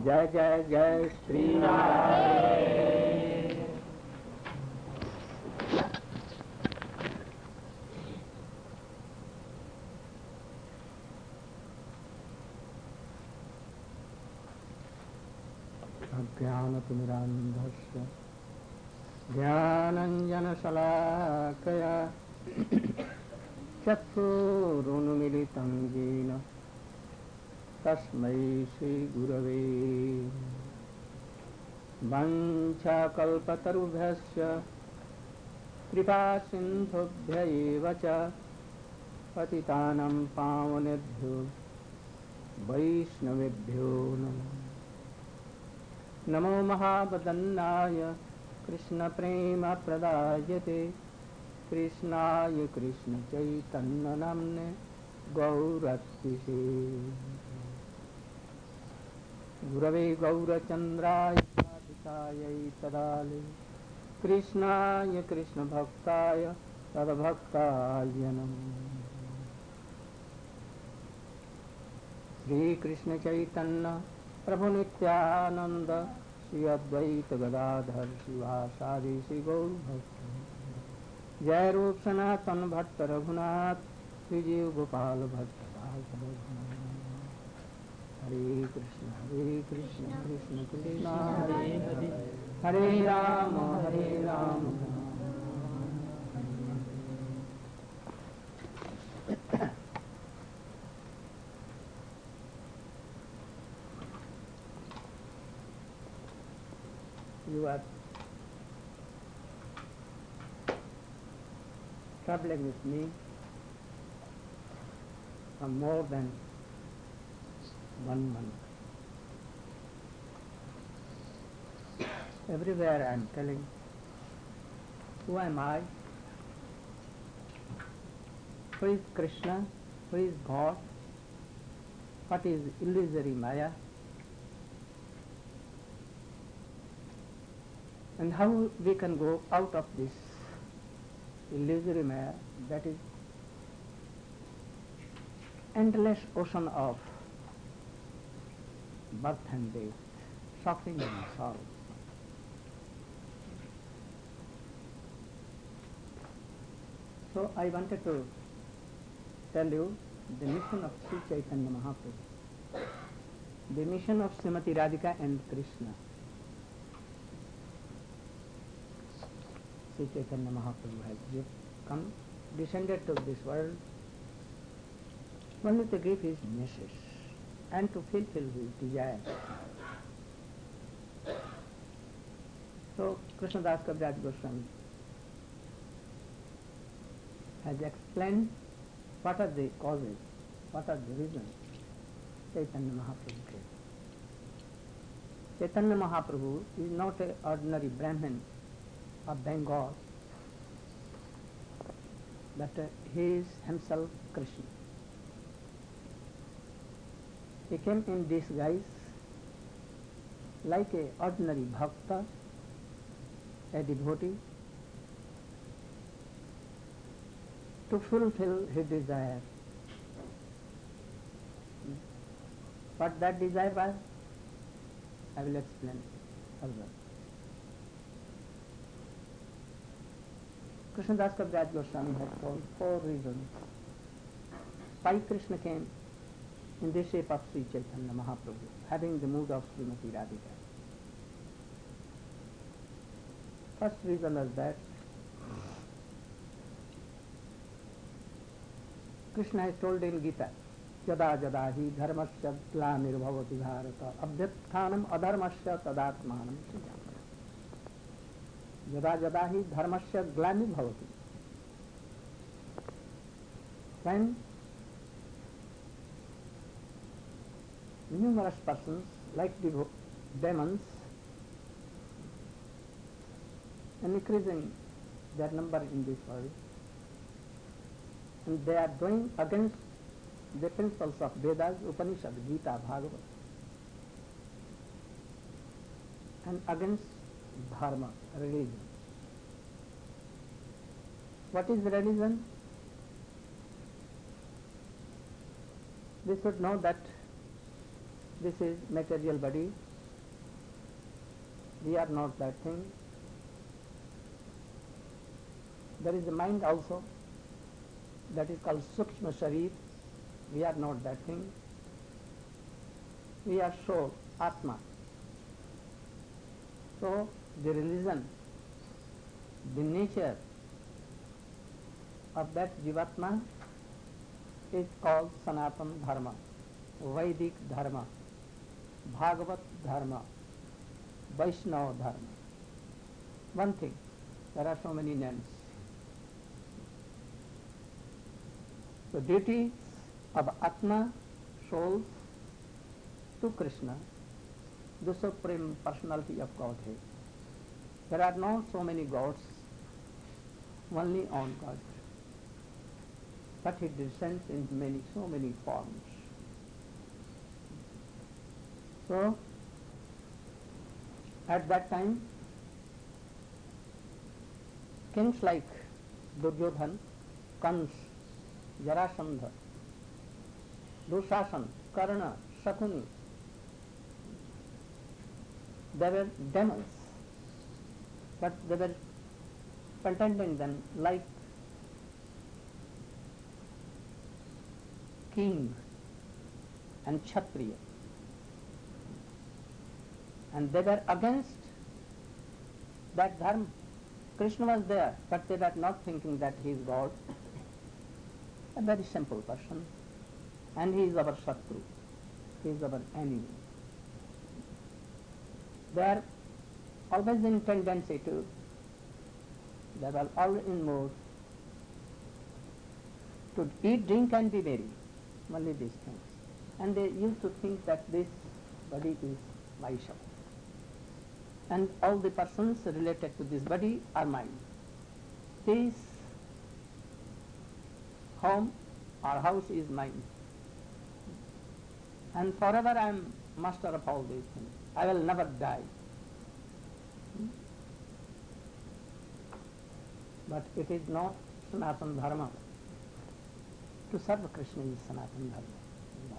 जय जय जय श्री राधे। अज्ञानतिमिरान्धस्य ज्ञानाञ्जनशलाकया चक्षुरुन्मीलितं येन तस्मै श्रीगुरवे वञ्चाकल्पतरुभ्यश्च कृपासिन्धुभ्य एव च पतितानां पावनेभ्यो वैष्णवेभ्यो नमो महावदन्नाय कृष्णप्रेमप्रदायते कृष्णाय कृष्णचैतन्यनाम्ने गौरत्तिषे गुरवे गौरचन्द्राय राधिकायै तदाले कृष्णाय कृष्णभक्ताय तद्भक्ताय नमः। श्रीकृष्ण चैतन्य प्रभु नित्यानंद श्री अद्वैत गदाधर शिवासादि श्री गौर भक्त जय रूप सनातन भट्ट रघुनाथ श्री जीव गोपाल भट्ट हरे Krishna Krishna Krishna Hare Hare Hare Ram You are traveling with me for more than 1 month. Everywhere I am telling, who am I? Who is Krishna? Who is God? What is illusory Maya? And how we can go out of this illusory Maya, that is endless ocean of birth and death, suffering and sorrow. So I wanted to tell you the mission of Sri Chaitanya Mahaprabhu, the mission of Srimati Radhika and Krishna. Sri Chaitanya Mahaprabhu has come, descended to this world only to give his message and to fulfill his desire. So Krishnadas Kaviraj Goswami has explained what are the causes, what are the reasons Chaitanya Mahaprabhu came. Chaitanya Mahaprabhu is not an ordinary Brahmin of Bengal, but he is himself Krishna. He came in disguise like an ordinary bhakta, a devotee, to fulfill his desire. What that desire was, I will explain further. Krishnadas Kaviraj Goswami has told 4 reasons why Krishna came in the shape of Sri Chaitanya Mahaprabhu, having the mood of Srimati Radhika. First reason is that Krishna has told in Gita, Yada jada hi dharmasya glanirvavati bharata abhyathanam adharmasya tadatmanam srijam. Yada jada hi dharmasya glanirvavati. When numerous persons like demons, and increasing their number in this world, and they are doing against the principles of Vedas, Upanishad, Gita, Bhagavad, and against dharma, religion. What is religion? We should know that this is material body We are not that thing. There is a mind also, that is called Sukshma Sharir. We are not that thing. We are soul, Atma. So the religion, the nature of that Jivatma is called Sanatana Dharma, Vedic Dharma, Bhagavat Dharma, Vaishnava Dharma. One thing, there are so many names. The duty of Atma, soul, to Krishna, the Supreme Personality of Godhead. There are not so many gods, only on God. But He descends in so many forms. So, at that time, kings like Duryodhan, Kans, Jarasandha, Dushasan, Karna, Sakuni, they were demons, but they were pretending them like king and Kshatriya. And they were against that dharma. Krishna was there, but they were not thinking that he is God. A very simple person. And he is our Shatru. He is our enemy. They are always in tendency to, they were always in mood to eat, drink and be merry. Only these things. And they used to think that this body is Vaishya. And all the persons related to this body are mine. This home or house is mine. And forever I am master of all these things. I will never die. But it is not Sanatana Dharma. To serve Krishna is Sanatana Dharma.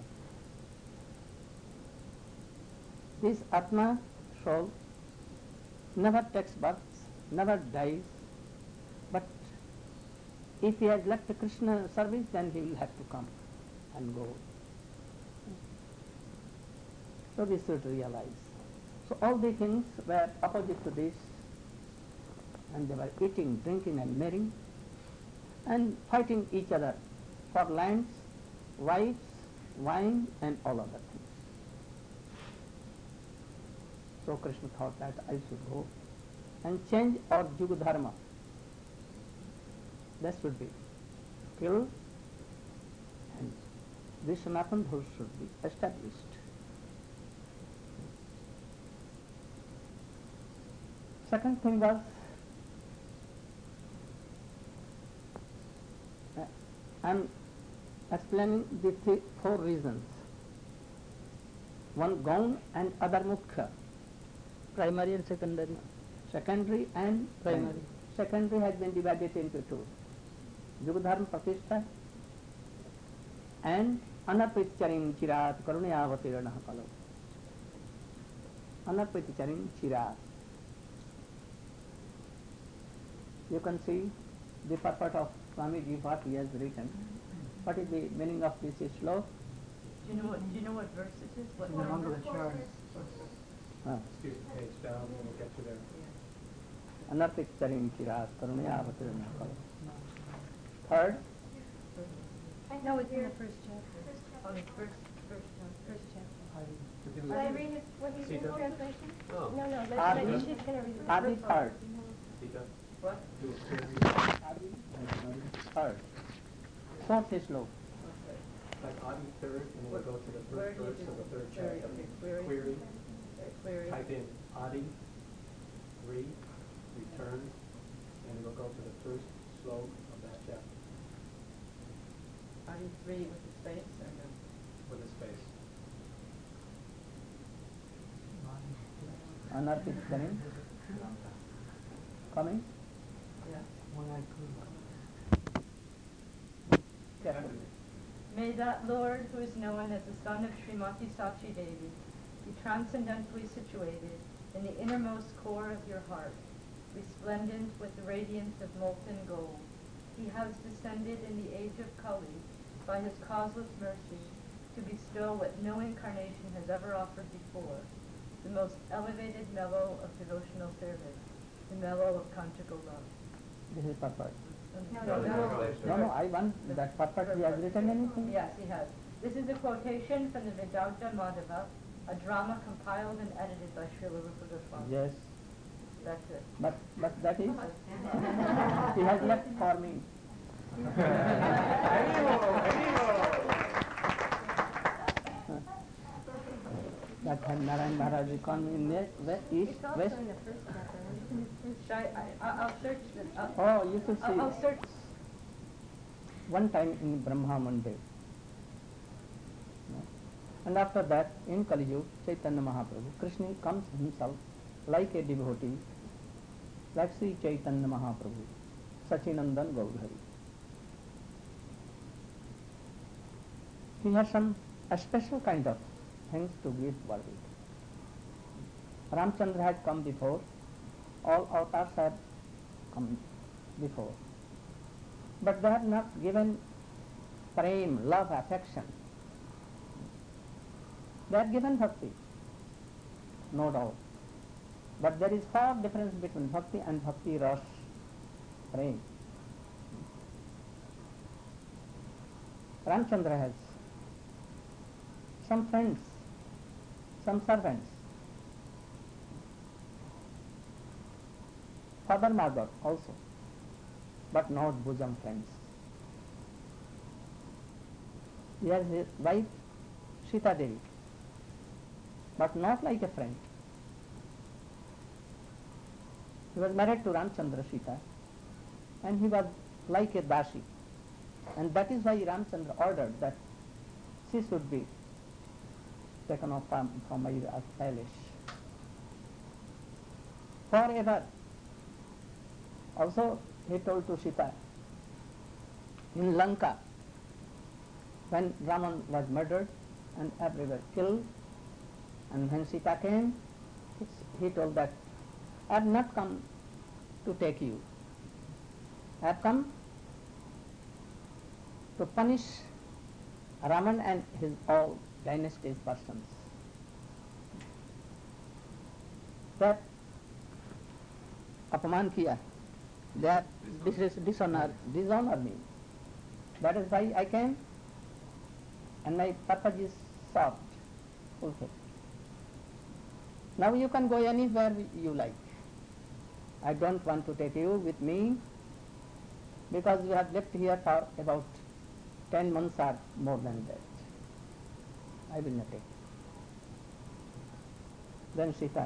This Atma, soul, never takes birth, never dies, but if he has left the Krishna service, then he will have to come and go. So we should realize. So all the things were opposite to this, and they were eating, drinking and marrying, and fighting each other for lands, wives, wine and all other things. So Krishna thought that I should go and change our Yuga Dharma. That should be killed and this Sanatana Dharma should be established. Second thing was, I am explaining the four reasons. One Gaun and other Mukhya. Primary and secondary. Secondary and primary. Secondary has been divided into two. Yugadharma Pratishtha and Anarpiticharim Chirat Karunayavatirana Kalo. Anarpiticharim Chirat. You can see the purport of Swamiji, what he has written. What is the meaning of this sloka? Do you know what verse it is? What Among the chars. Excuse the page down, and we'll get you there. Anarpiticharim Chirat Karunayavatirana Kalo. Third, No, it's in the first chapter. Oh, the first chapter. Shall I read what he's in Sita? translation? Oh. No, Adi. she's going to read it. Adi third. Sita, What? do a query. Third. Fourth sloka. Like Adi third, and then we'll go to the Where first do you verse do of the third query? chapter. Okay, query. Query. Query. Type in Adi 3, return, and we'll go to the first sloka of that chapter Adi 3 with the space or no? with a space. Anarpiticharim. Coming? Yeah. Carefully. May that Lord, who is known as the son of Srimati Sachi Devi, be transcendently situated in the innermost core of your heart, resplendent with the radiance of molten gold. He has descended in the age of Kali by his causeless mercy to bestow what no incarnation has ever offered before, the most elevated mellow of devotional service, the mellow of conjugal love. This is purport. No, I want that purport. He has written anything? Yes, he has. This is a quotation from the Vedanta Madhava, a drama compiled and edited by Srila Rupa Goswami. Yes. That's it. But that is, he has left for me. That had Narayan Maharaj come in the east, It's also west. in the first chapter. I'll search this. Oh, you should see. I'll search. One time in Brahma Monday. And after that, in Kali Yuga, Chaitanya Mahaprabhu, Krishna comes himself like a devotee, like Sri Chaitanya Mahaprabhu, Sachinandan Gaudhari. He has a special kind of things to give world. Ramchandra had come before, all avatars have come before. But they have not given prem, love, affection. They have given bhakti, no doubt. But there is far difference between bhakti and bhakti ras, prem. Ramchandra has some friends, some servants. Father mother also, but not bosom friends. He has his wife Sita Devi, but not like a friend. He was married to Ramchandra Sita, and he was like a dasi, and that is why Ramchandra ordered that she should be taken off from Mayura palace forever. Also, he told to Sita, in Lanka, when Raman was murdered and everywhere killed, and when Sita came, he told that, I have not come to take you. I have come to punish Raman and his all dynasty's persons. That अपमान किया, that dishonor me. That is why I came, and my purpose is solved, fulfilled. Now you can go anywhere you like. I don't want to take you with me, because we have lived here for about 10 months or more than that. I will not take. Then Sita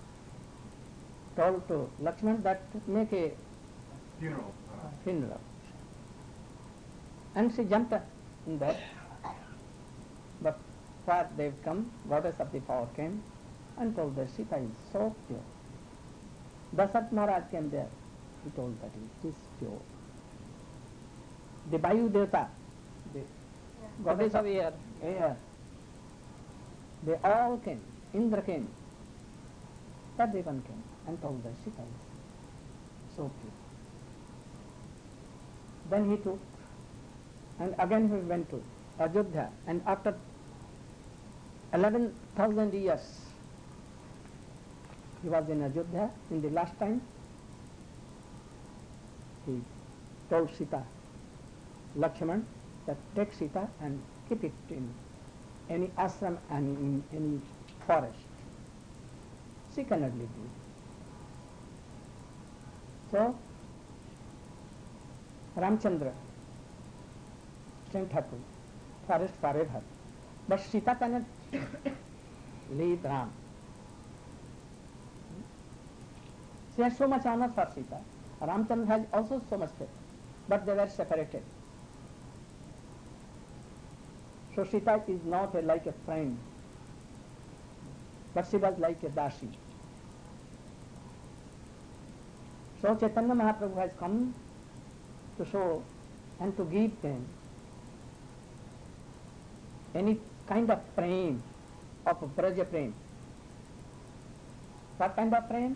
told to Lakshman that make a funeral. And she jumped in that. But where they come, goddess of the power came and told that Sita is so pure. Dasat Maharaj came there. He told that it is pure. The Vayu Devata, the goddess of air, they all came. Indra came. Everyone came and told that Sita is so pure. Then he took, and again he went to Ajodhya, and after 11,000 years he was in Ajodhya. In the last time he told Sita, Lakshman, that take Sita and keep it in any ashram and in any forest. She cannot live with. So Ramchandra sent her to forest forever. But Sita cannot leave Ram. She has so much honor for Sita. Ramchandra has also so much faith, but they were separated. So Sita is not like a friend, but she was like a dasi. So Chaitanya Mahaprabhu has come to show and to give them any kind of prem, of Braja prem. What kind of prem?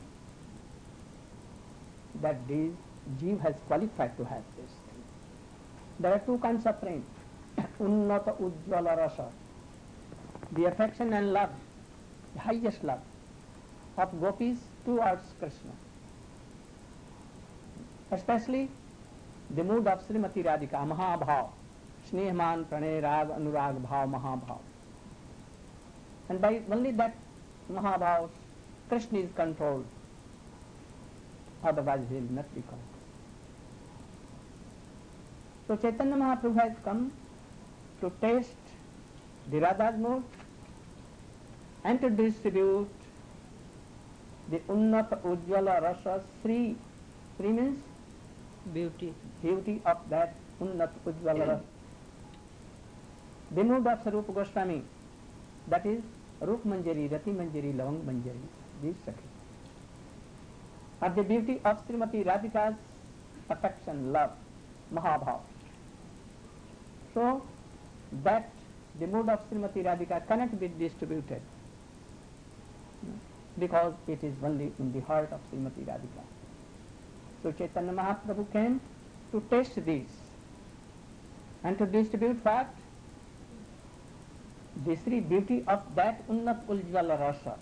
That this Jeev has qualified to have this thing. There are two kinds of prem. Unnata Ujjvala Rasa. The affection and love, the highest love of gopis towards Krishna. Especially the mood of Srimati Radhika, Mahabhav, Snehman, Pranay, Rag, Anurag, Bhav, Mahabhav. And by only that Mahabhav, Krishna is controlled. Otherwise he will not be controlled. So Chaitanya Mahaprabhu has come to taste the Radha's mood and to distribute the Unnata Ujjvala Rasa Sri. Sri means Beauty. beauty of that Unnata Ujjvala Rasa. The mood of Sarupa Goswami, that is Rup Manjari, Rati Manjari, Lavang Manjari, these Sakhi. Are the beauty of Srimati Radhika's affection, love, Mahabhav. So that the mood of Srimati Radhika cannot be distributed because it is only in the heart of Srimati Radhika. So Chaitanya Mahaprabhu came to taste these and to distribute what? The Sri beauty of that Unnat Ujjvala Rasa.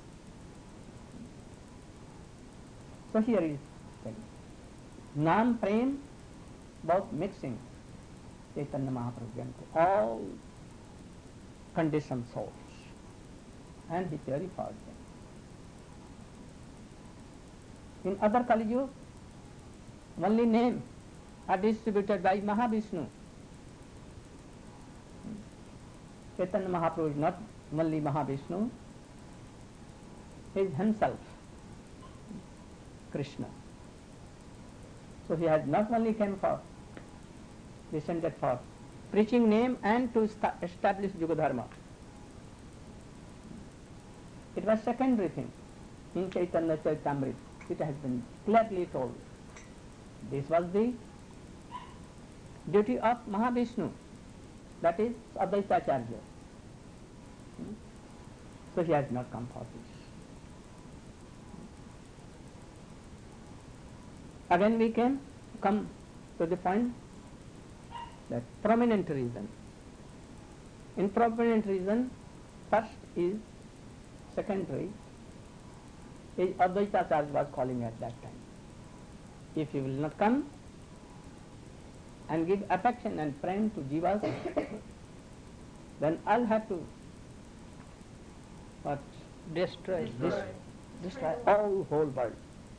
So here is saying, Nam Prem, both mixing, Chaitanya Mahaprabhu came to all conditioned souls and he purified them. In other Kali Yuga, only name are distributed by Mahavishnu. Chaitanya Mahaprabhu is not only Mahavishnu, he is himself Krishna. So he has not only came for, descended for preaching name and to establish Yuga Dharma. It was secondary thing. In Chaitanya Charitamrita, it has been clearly told. This was the duty of Mahavishnu, that is Advaita Acharya. So he has not come for this. Again we can come to the point that prominent reason. In prominent reason, first is secondary, is Advaita Acharya was calling at that time. If you will not come and give affection and prem to jivas, then I'll have to what? Destroy. Destroy all whole world.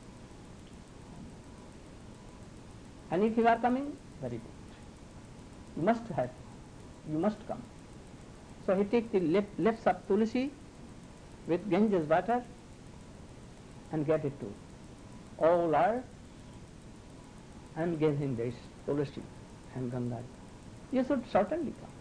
And if you are coming, very good. You must have, you must come. So he takes the leaves of tulsi with Ganges water and get it to all earth and gave him this tulsi and Ganga. You should certainly come.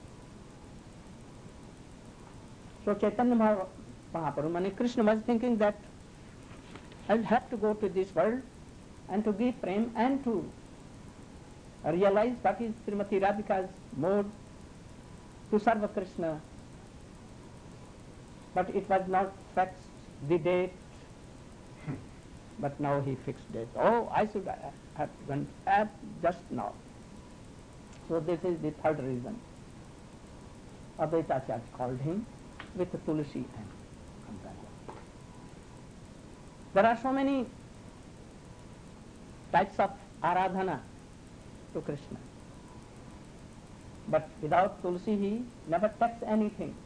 So Chaitanya Mahaprabhu, Mani Krishna was thinking that I will have to go to this world and to give prem and to realize what is Srimati Radhika's mode to serve Krishna. But it was not fixed the date, but now he fixed it. Oh, I should have gone just now. So this is the third reason. Advaita Acharya called him with the tulsi and Ganga. There are so many types of aradhana to Krishna. But without tulsi he never takes anything.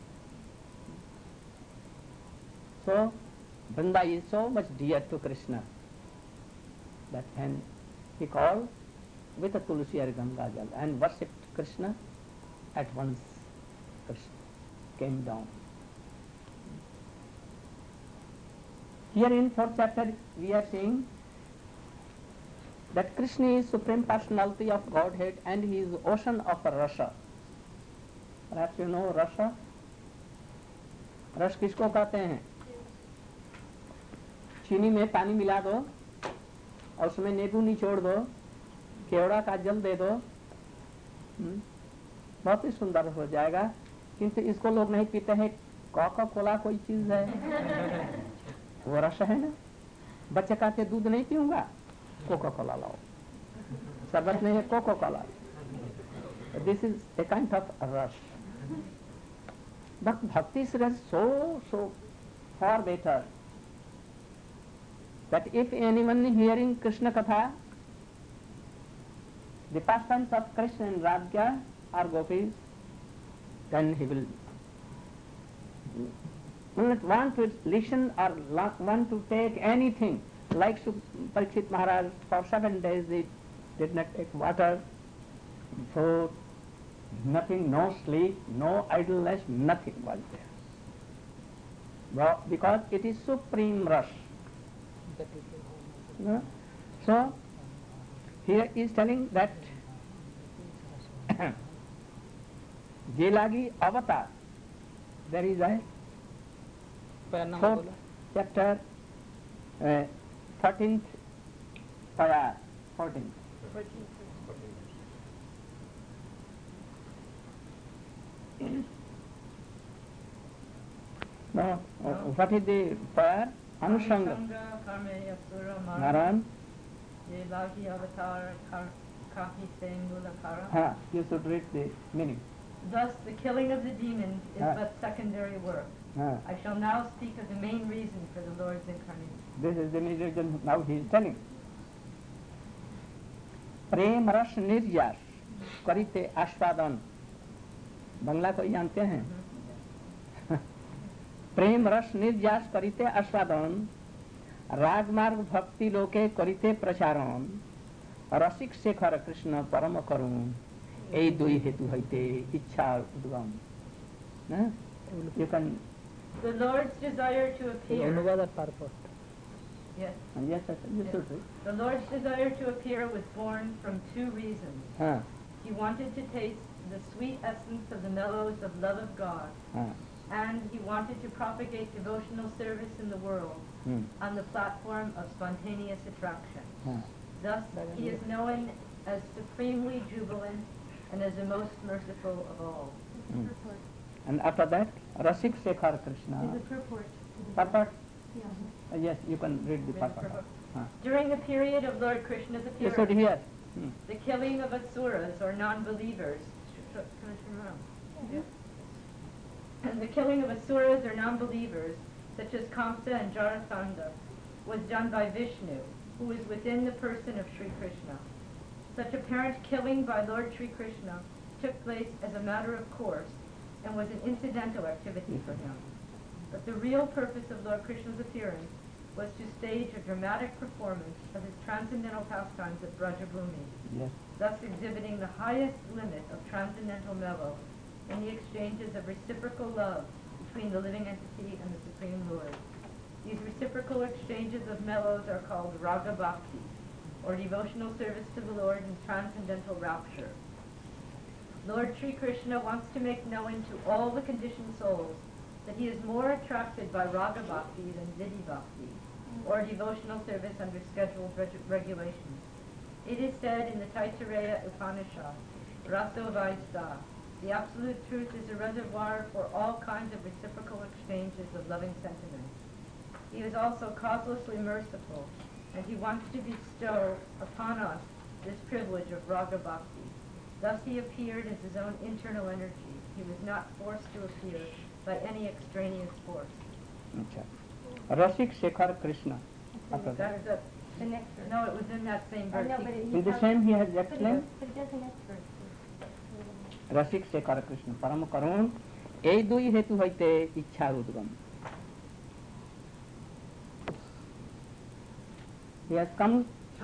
So Vrinda is so much dear to Krishna that when he called with a tulsi or Ganga Jal and worshipped Krishna, at once Krishna came down. Here in 4th chapter we are seeing that Krishna is Supreme Personality of Godhead and he is ocean of rasa. Perhaps you know rasa. रस किसको कहते हैं? चीनी में पानी मिला दो और उसमें नींबू निचोड़ दो, केवड़ा का जल दे दो, बहुत ही सुंदर हो जाएगा। किंतु इसको लोग नहीं पीते हैं। कोका कोला कोई चीज है, वो रस है ना। बच्चे कहते दूध नहीं पीऊंगा, कोका कोला लाओ, शरबत नहीं है, Coca Cola. This is a kind of rasa. But bhakti is so far better that if anyone hearing Krishna Katha, the pastimes of Krishna and Radha or gopis, then he will not want to listen or want to take anything. Like Parikshit Maharaj, for 7 days he did not take water, food, nothing, no sleep, no idleness, nothing was there. Well, because it is supreme rush. No? So, here is telling that Jelagi Avatar, there is a fourth chapter, 13th payar, 14th. No, what is the payar? Anusanga. Naran. Jelagi Avatar Kahi Sengulakara. You should read the meaning. Thus, the killing of the demons is but secondary work. I shall now speak of the main reason for the Lord's incarnation. This is the main reason now he is telling. प्रेम रस निर्यास करिते आस्वादन, बंगला को जानते हैं? प्रेम रस निर्यास करिते आस्वादन, रागमार्ग भक्ति लोके करिते प्रचारण, रसिक शेखर कृष्ण परम करुण, এই দুই হেতু হইতে ইচ্ছার উদ্গম. You can. The Lord's desire to appear. Yes. Yes, you should read. The Lord's desire to appear was born from two reasons. He wanted to taste the sweet essence of the mellows of love of God, and he wanted to propagate devotional service in the world on the platform of spontaneous attraction. Thus, he is known as supremely jubilant and as the most merciful of all. And after that, Rasik Shekhar Krishna. Is the purport. Purport? Yeah. Yes, you can read the purport. During the period of Lord Krishna's You should appearance, hear. the killing of asuras or non-believers, and the killing of asuras or non-believers, such as Kamsa and Jarasandha, was done by Vishnu, who is within the person of Sri Krishna. Such apparent killing by Lord Sri Krishna took place as a matter of course and was an incidental activity for him. But the real purpose of Lord Krishna's appearance was to stage a dramatic performance of his transcendental pastimes at Brajabhumi, Yes. thus exhibiting the highest limit of transcendental mellow in the exchanges of reciprocal love between the living entity and the Supreme Lord. These reciprocal exchanges of mellows are called Raga Bhakti, or devotional service to the Lord in transcendental rapture. Lord Sri Krishna wants to make known to all the conditioned souls that he is more attracted by Raga Bhakti than Vidhi Bhakti, or devotional service under scheduled regulations. It is said in the Taittiriya Upanishad, Raso Vaisa, the absolute truth is a reservoir for all kinds of reciprocal exchanges of loving sentiments. He is also causelessly merciful, and he wants to bestow upon us this privilege of Raga Bhakti. Thus he appeared as his own internal energy. He was not forced to appear by any extraneous force. Rasik Shekhar Krishna. After That that. is The next verse. no, it was in that same I verse. know, but it, In the same he has but it, explained. but it does the next verse. रसिक शेखर कृष्ण परम करुण এই দুই হেতু হইতে ইচ্ছার উদ্গম. He has come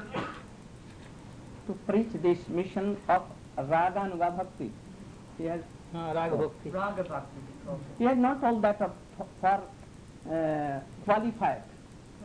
to preach this mission of Raga Nuga Bhakti. He has Raga Bhakti. Raga Bhakti. we call it. He has not told that for qualified.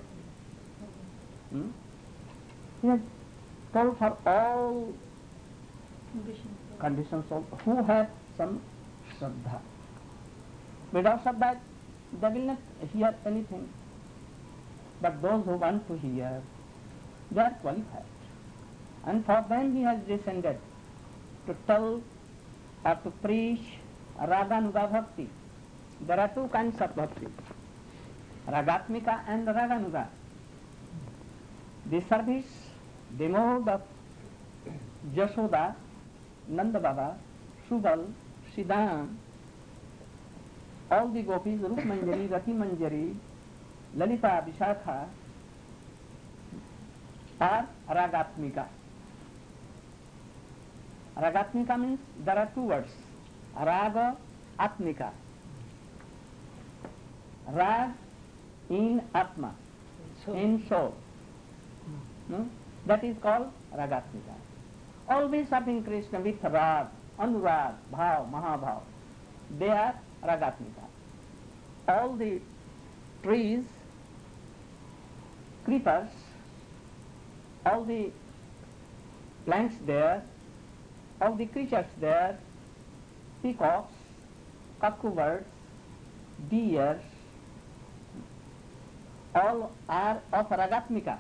He has told for all conditions of who have some Shraddha. Without Shraddha, they will not hear anything. But those who want to hear, they are qualified. And for them he has descended to tell or to preach Raga Nuga Bhakti. There are two kinds of bhakti. Ragatmika and Raganuga. The service, the mode of Jashoda, Nanda Baba, Subal, Siddham, all the gopis, Rup Manjari, Rati Manjari, Lalita, Vishakha, are Ragatmika. Ragatmika means there are two words, Raga, Atmika. Rag in Atma, in soul. No? That is called Ragatmika. Always serving Krishna with Rag, Anurag, Bhav, Mahabhav. They are Ragatmika. All the trees, creepers, all the plants there, all the creatures there, peacocks, cuckoo birds, deers, all are of Ragatmika.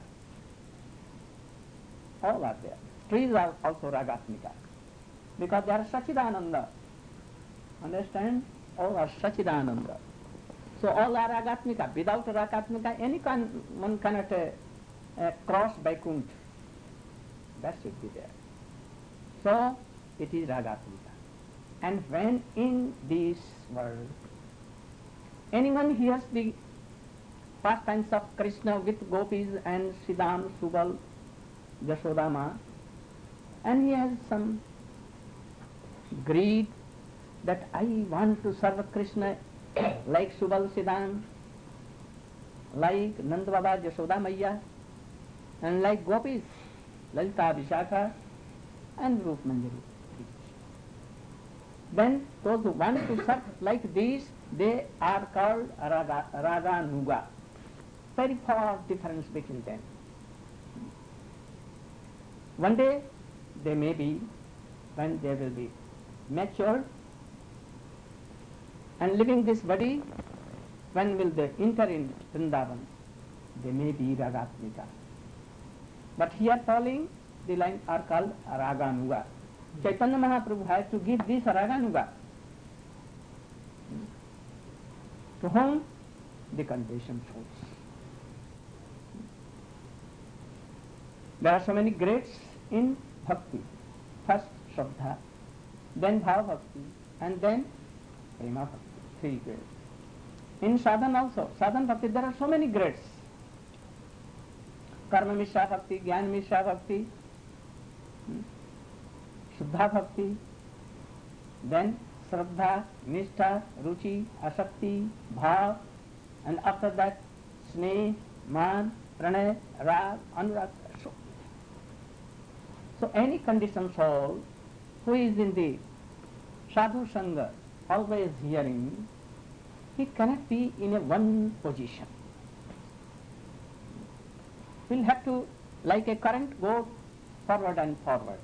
All are there. Trees are also Ragatmika because they are Sachidananda. Understand? All are Sachidananda. So all are Ragatmika. Without Ragatmika, one cannot cross Vaikuntha. That should be there. So it is Ragatmika. And when in this world anyone hears the pastimes of Krishna with gopis and Siddham, Subal, Jashodama, and he has some greed that I want to serve Krishna like Subal, Siddham, like Nanda Baba, Jashoda Maiya, and like gopis, Lalita, Vishakha, and Rup Manjari. Then those who want to serve like these, they are called Raga Nuga. Very far difference between them. One day they may be, when they will be matured and leaving this body, when will they enter in Vrindavan? They may be Ragatmika. But here following, the lines are called Raganuga. Chaitanya Mahaprabhu has to give this Raganuga. To whom? The conditioned souls. There are so many grades in bhakti. First Shraddha, then Bhava Bhakti, and then Prema Bhakti. 3 grades. In sadhan also, sadhan bhakti, there are so many grades. Karma Mishra Bhakti, Jnana Mishra Bhakti, Shuddha Bhakti, then Shraddha, Nishtha, Ruchi, Asakti, Bhav, and after that Sneh, Man, Pranay, Rag, Anurag. So any conditioned soul who is in the sadhu sangha, always hearing, he cannot be in a one position. He'll have to, like a current, go forward and forward.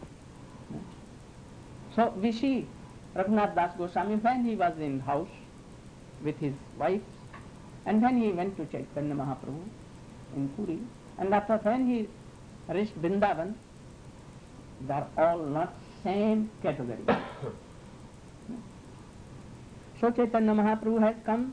So we see Raghunath Das Goswami when he was in house with his wife, and when he went to Chaitanya Mahaprabhu in Puri, and after when he reached Vrindavan, they are all not same category. So Chaitanya Mahaprabhu has come,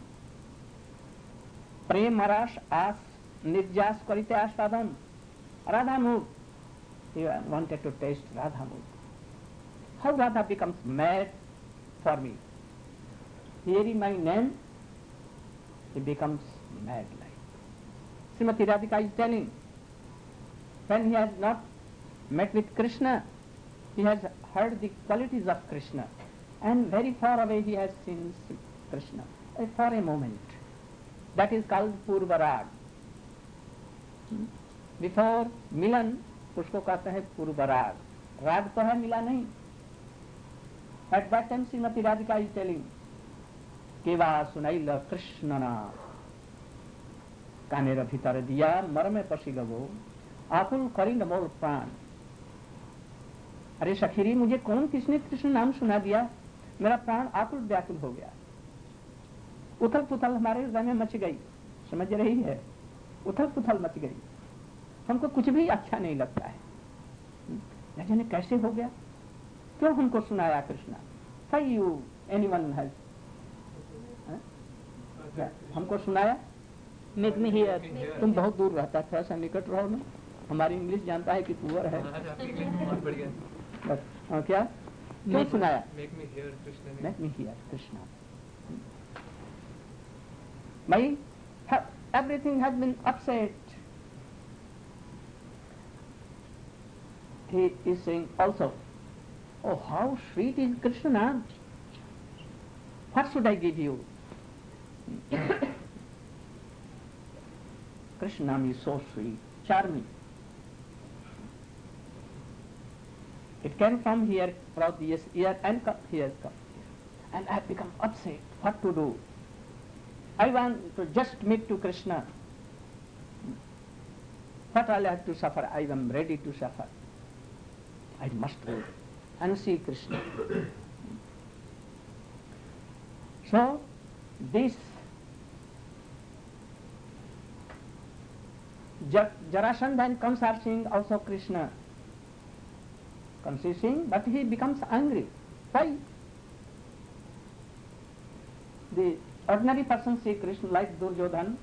Prem Arash As Nirjas Karite Ashwadam, Radha Mood. He wanted to taste Radha Mood. How Radha becomes mad for me. Hearing my name, he becomes mad like. Srimati Radhika is telling, when he has not met with Krishna, he has heard the qualities of Krishna, and very far away he has seen Krishna, for a moment. That is called Purvarag. Before Milan, उसको कहते हैं Purvarag. Rag तो है, मिला नहीं. At that time Srimati Radhika is telling, Keva sunaila Krishnana कानेर भीतर दिया मर में पसी गवो आकुल करी न मोर प्राण. अरे सखीरी, मुझे कौन किसने कृष्ण नाम सुना दिया, मेरा प्राण आकुल व्याकुल हो गया. उथल पुथल हमारे हृदय में मच गई. समझ रही है? उथल पुथल मच गई. हमको कुछ भी अच्छा नहीं लगता है. न जाने कैसे हो गया. क्यों हमको सुनाया Krishna? Why you anyone has हमको सुनाया? Make me hear. तुम बहुत दूर रहता है, थोड़ा सा निकट रहो ना. हमारी इंग्लिश जानता है कि पुअर है. बस क्या क्यों सुनाया? Make me hear Krishna name. Let me hear Krishna. My everything has been upset. He is saying also, oh, how sweet is Krishna. What should I give you? Krishna is so sweet, charming. It came from here, from this ear and here come. And I have become upset. What to do? I want to just meet to Krishna. What I'll have to suffer, I am ready to suffer. I must go and see Krishna. So, this Jarasandha and Kamsa are seeing also Krishna. Kamsa is seeing, but he becomes angry. Why? The ordinary person see Krishna like Duryodhan,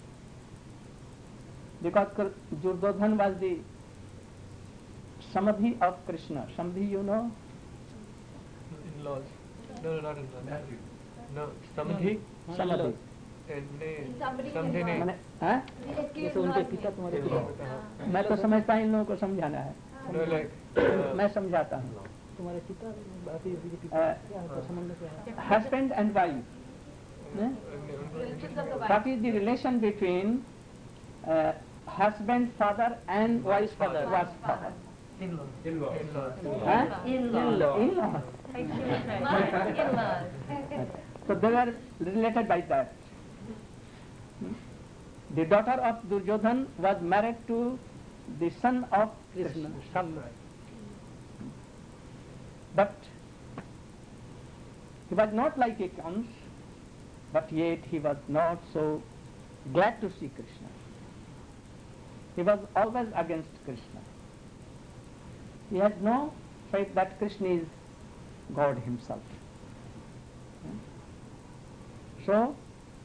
because Duryodhan was the Samadhi of Krishna. Samadhi, you know? In-laws. No, not in-laws. No, Samadhi. Samadhi. समझे नहीं. जैसे उनके पिता तुम्हारे पिता. मैं तो समझता हूँ इन लोगों को समझाना है. No, like मैं समझाता हूँ. तुम्हारे पिता बाकी उनके पिता क्या है, संबंध क्या है? Husband and wife. What is the relation between husband father and wife father? Wife's father? in-laws. Huh? In-laws. In-laws. In-laws. So they were related by that. The daughter of Duryodhan was married to the son of Krishna. But he was not like a Kans, but yet he was not so glad to see Krishna. He was always against Krishna. He had no faith that Krishna is God himself. So,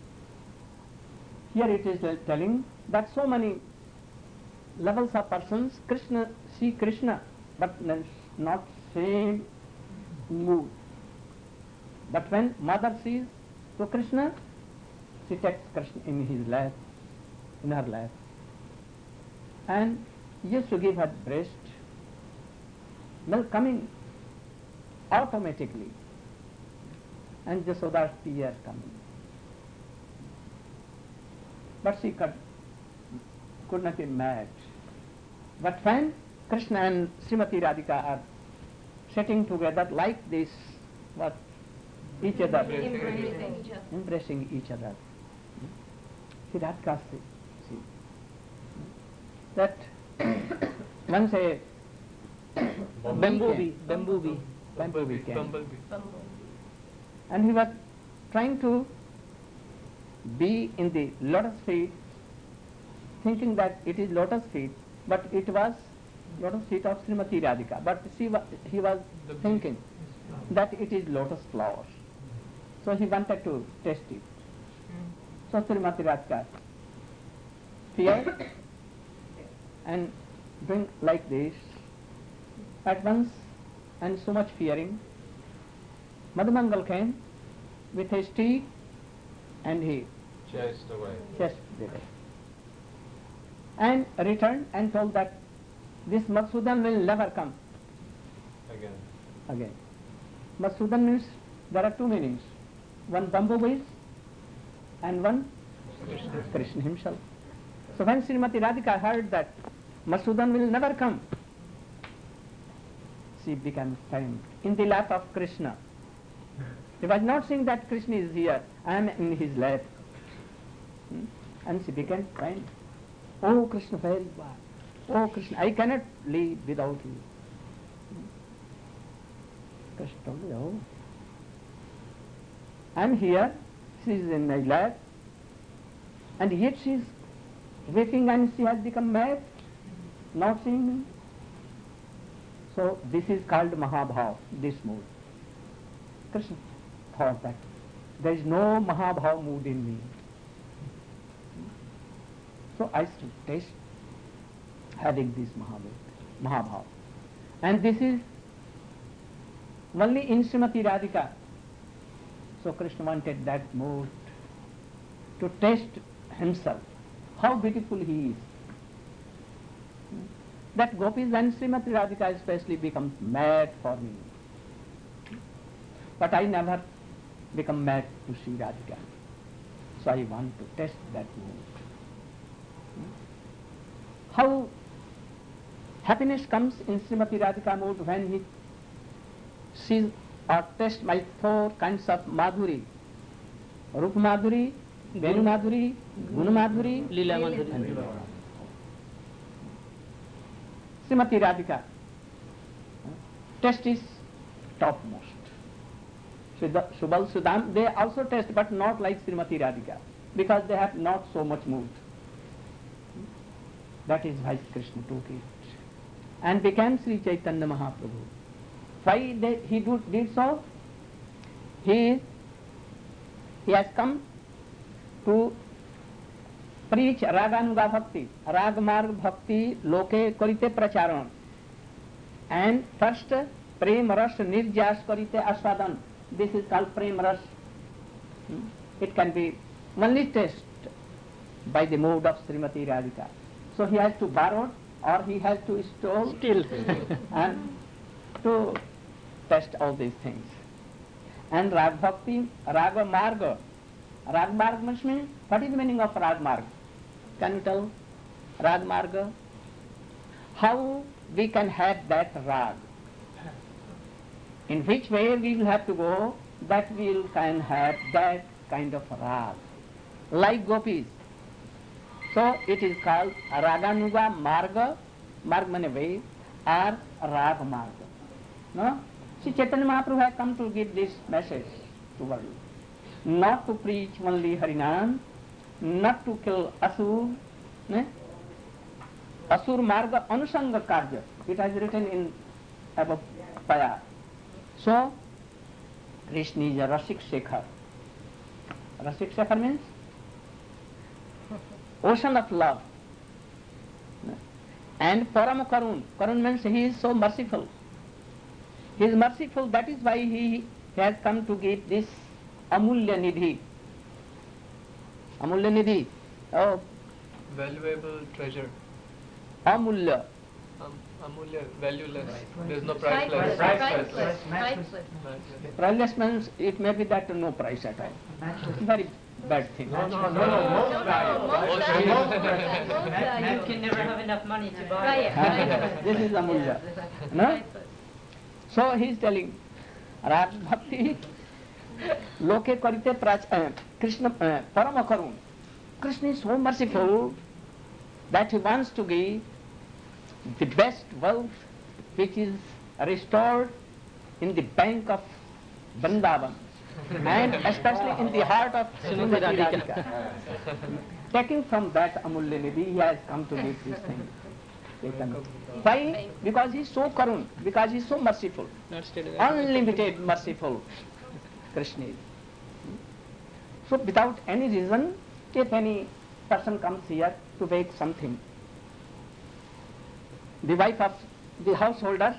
here it is telling that so many levels of persons see Krishna, but not same mood. But when mother sees to Krishna, she takes Krishna in his lap, in her lap, and used to give her breast, milk coming automatically, and Jasoda's tears coming. But she could not be mad. But when Krishna and Srimati Radhika are sitting together like this, what? Each other. Embracing each other. See Radhika, see. That once a bumblebee came. And he was trying to be in the lotus feet, thinking that it is lotus feet, but it was lotus feet of Srimati Radhika. But he was thinking that it is lotus flowers. So he wanted to taste it. So Srimati Radhika feared and doing like this at once, and so much fearing, Madhumangal came with a stick and he Chased away. chased away. And returned and told that this Madhusudan will never come again. Madhusudan means there are two meanings. One bumblebees and one Krishna himself. So when Srimati Radhika heard that Madhusudan will never come, she became faint in the lap of Krishna. She was not saying that Krishna is here, I am in his lap. And she became faint. Oh Krishna, very bad. Oh Krishna, I cannot live without you. Krishna told me, oh, I am here, she is in my lap, and yet she is weeping and she has become mad, not seeing me. So this is called Mahabhav, this mood. Krishna thought that there is no Mahabhav mood in me. So I should taste having this Mahabhav. And this is only in Srimati Radhika. So Krishna wanted that mood to taste himself, how beautiful he is. That gopis and Srimati Radhika especially becomes mad for me. But I never become mad to see Radhika. So I want to test that mood. How happiness comes in Srimati Radhika mood when he sees or tastes my 4 kinds of Madhuri. Rupa Madhuri, Venu Madhuri, Guna Madhuri, Leela Madhuri. and Leela. Srimati Radhika, taste is topmost. Subal, Sudam, they also taste, but not like Srimati Radhika, because they have not so much mood. That is why Krishna took it and became Sri Chaitanya Mahaprabhu. Why he did so? He has come to preach Raganuga Bhakti, Ragmarg Bhakti Loke Karite Pracharan. And first, Prem Ras Nirjas Karite Aswadan. This is called Prem Ras. It can be only tasted by the mood of Srimati Radhika. So he has to borrow or he has to steal and to test all these things. And Rag Bhakti, Raga Marga. Rag Marga means, what is the meaning of Rag Marga? Can you tell? Rag Marga? How we can have that Rag? In which way we will have to go that we can have that kind of Rag. Like gopis. So it is called Raganuga Marga, Marg means way, or Rag Marga. No? See, Chaitanya Mahaprabhu has come to give this message to world. Not to preach only Harinam, not to kill Asur, ne? Asur Marga Anusanga Karya. It has written in above Paya. So, Krishna is a Rasik Shekhar. Rasik Shekhar means ocean of love. And Param Karun. Karun means he is so merciful. He is merciful, that is why he has come to give this Amulya Nidhi. Amulya Nidhi. Oh. Valuable treasure. Amulya. Amulya, valueless. There's no priceless. Priceless means it may be that no price at all. Very bad thing. No, you can never have enough money to buy it. This is Amulya. No? So he is telling, Rag Bhakti, Loke Karite Krishna Parama Karun. Krishna is so merciful that he wants to give the best wealth which is restored in the bank of Vrindavan and especially in the heart of Srimati Radhika. Taking from that Amulya Nidhi, he has come to give this thing. Why? Because he is so karun, because he is so merciful, unlimited merciful. Krishna is. So without any reason, if any person comes here to beg something, the wife of the householder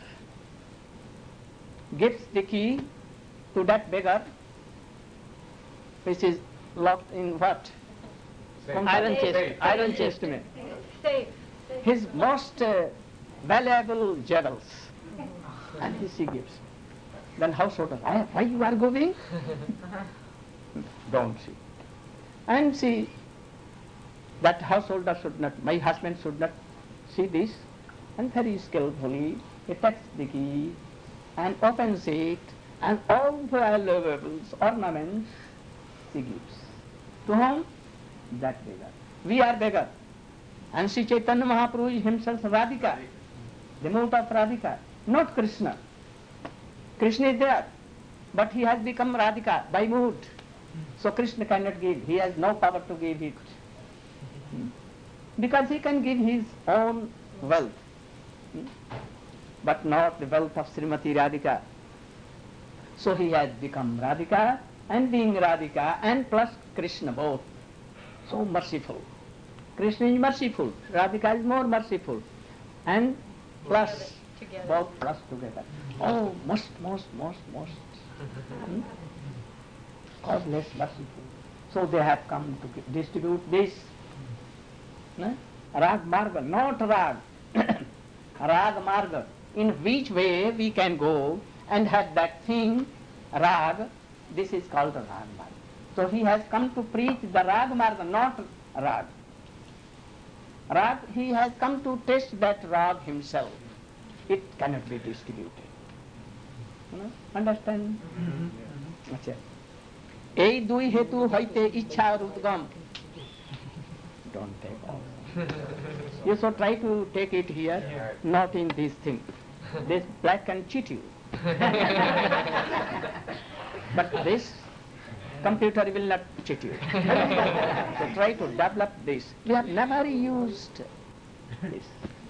gives the key to that beggar, which is locked in what? Iron chest. Iron chest. Safe. His most valuable jewels, and she gives. Then householder, why you are going? Don't see. And see, that householder should not, my husband should not see this, and very skillfully he takes the key and opens it, and all valuables, ornaments, she gives. To whom? That beggar. We are beggar. And Sri Chaitanya Mahaprabhu is himself Radhika, the mood of Radhika, not Krishna. Krishna is there, but he has become Radhika by mood. So Krishna cannot give, he has no power to give it. Because he can give his own wealth, but not the wealth of Srimati Radhika. So he has become Radhika, and being Radhika and plus Krishna both. So merciful. Krishna is merciful, Radhika is more merciful, and plus Together. both plus together. Oh, most. God less merciful. So they have come to distribute this. Rag Marga, not Rag. Rag Marga. In which way we can go and have that thing, Rag, this is called Rag Marga. So he has come to preach the Rag Marga, not Rag. Rag, he has come to test that Rag himself. It cannot be distributed. Understand? আচ্ছা এই দুই হেতু হইতে ইচ্ছার উদ্গম. Don't take all. You should try to take it here, not in this thing. This black can cheat you. But this computer will not cheat you. So try to develop this. We have never used this.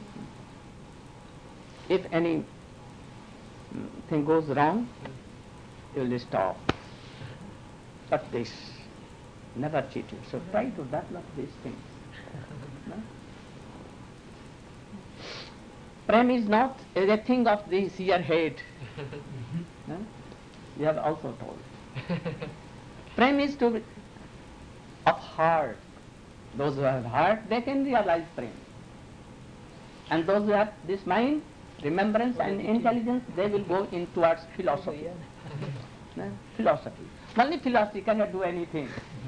If any thing goes wrong, you will stop. But this never cheat you. So try to develop these things. No? Prem is not a thing of this here head. No? You have also told. Prem is to be of heart. Those who have heart, they can realize prem. And those who have this mind, remembrance and intelligence, they will go in towards philosophy. No? Philosophy. Only philosophy cannot do anything.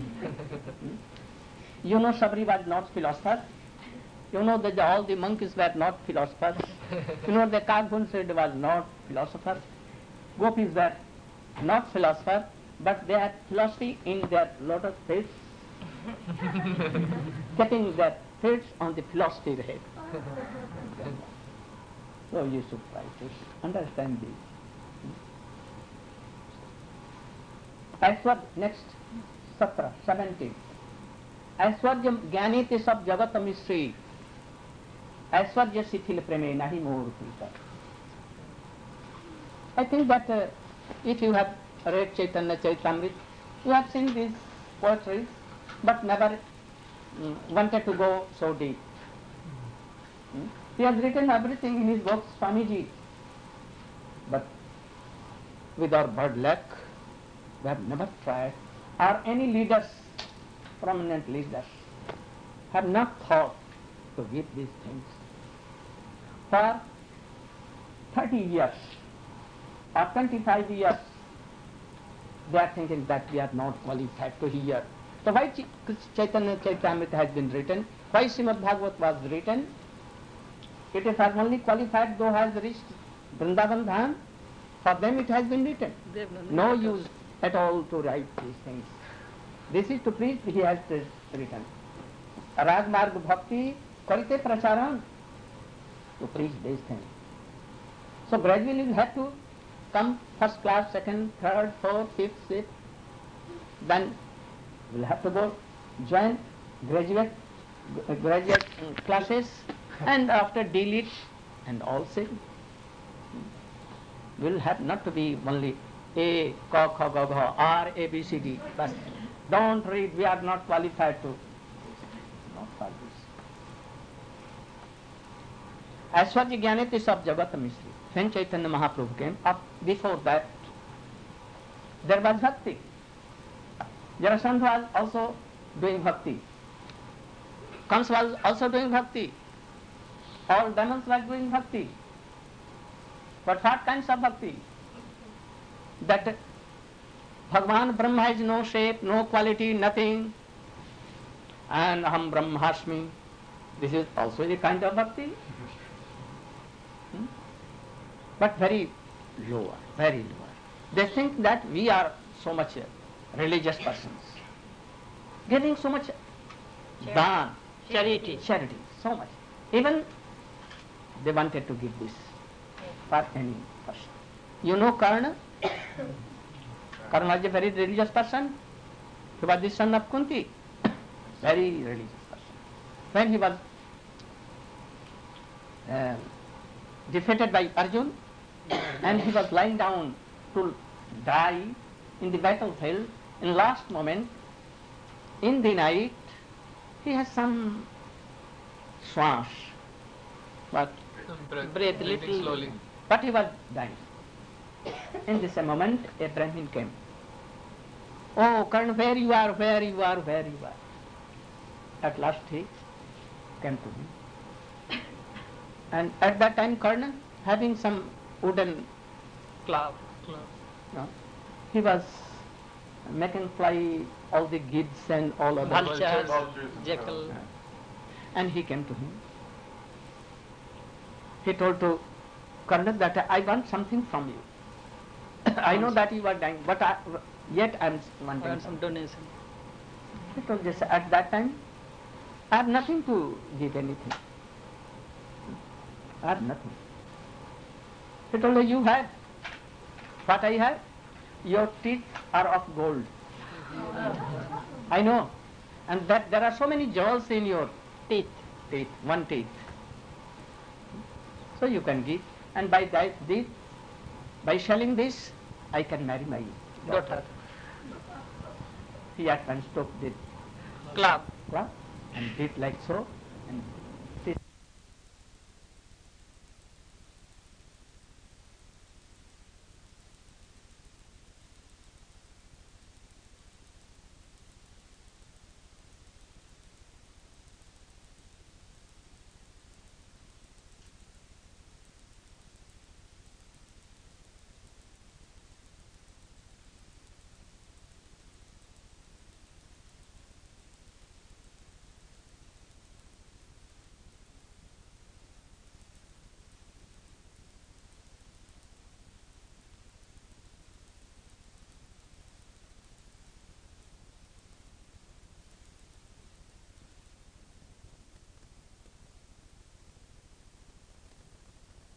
You know Sabri was not philosopher. You know that all the monkeys were not philosophers. You know the Kaghunsid was not philosopher. Gopis were not philosopher, but they had philosophy in their lotus feet, getting their feet on the philosophy head. So you should try to understand this. ऐश्वर्य next 17 ऐश्वर्य ज्ञानी ते सब जगत मिश्री ऐश्वर्य शिथिल प्रेमे नहीं मोर पीता. I think that if you have read Chaitanya Charitamrita, you have seen these poetry, but never wanted to go so deep. He has written everything in his books, Swamiji, but with our bad luck, we have never tried, or any leaders, prominent leaders, have not thought to give these things. For 30 years or 25 years, they are thinking that we are not qualified to hear. So why Chaitanya Charitamrita has been written? Why Srimad Bhagavat was written? It is only qualified those has reached Vrindavan Dham. For them it has been written. No use at all to write these things. This is to preach, he has written. Rag Marg Bhakti Karite Pracharan, to preach these things. So gradually you have to come first class, second, third, fourth, fifth, sixth. Then you will have to go join graduate classes, and after D.Litt and all same. Will have not to be only A, Ka, Kha, Ga, Gha, R, A, B, C, D. But don't read, we are not qualified to. Not for this. Aishwarya Jnaneti Sab Jagat Misri. When Chaitanya Mahaprabhu came, up before that, there was bhakti. Jarasandha was also doing bhakti. Kans was also doing bhakti. All demons were doing bhakti. But what kinds of bhakti? That Bhagavan Brahma has no shape, no quality, nothing, and Aham Brahmasmi. This is also a kind of bhakti. But very lower, very lower. They think that we are so much religious persons, giving so much dan, charity, so much. Even they wanted to give this for any person. You know Karna? Karna was a very religious person. He was the son of Kunti. Very religious person. When he was defeated by Arjun, and he was lying down to die in the battlefield, in last moment, in the night, he has some swans, but Breath, Breathe breathing little. slowly. but he was dying. In this moment, a Brahmin came. Oh, Karna, where you are, where you are, where you are. At last he came to me. And at that time, Karna, having some wooden Club. no, he was making fly all the gids and all other Vultures. Vultures. Jackal. and he came to him. He told to Karna that I want something from you. I know that you are dying, but yet I am wanting And some something. donation. He told this at that time, I have nothing to give anything. I have nothing. He told her, you have. What I have? Your teeth are of gold. I know. And that there are so many jewels in your Teeth. teeth, one teeth. So you can give. And by that, by selling this, I can marry my daughter. Daughter. He at once took the Club. club and did like so, and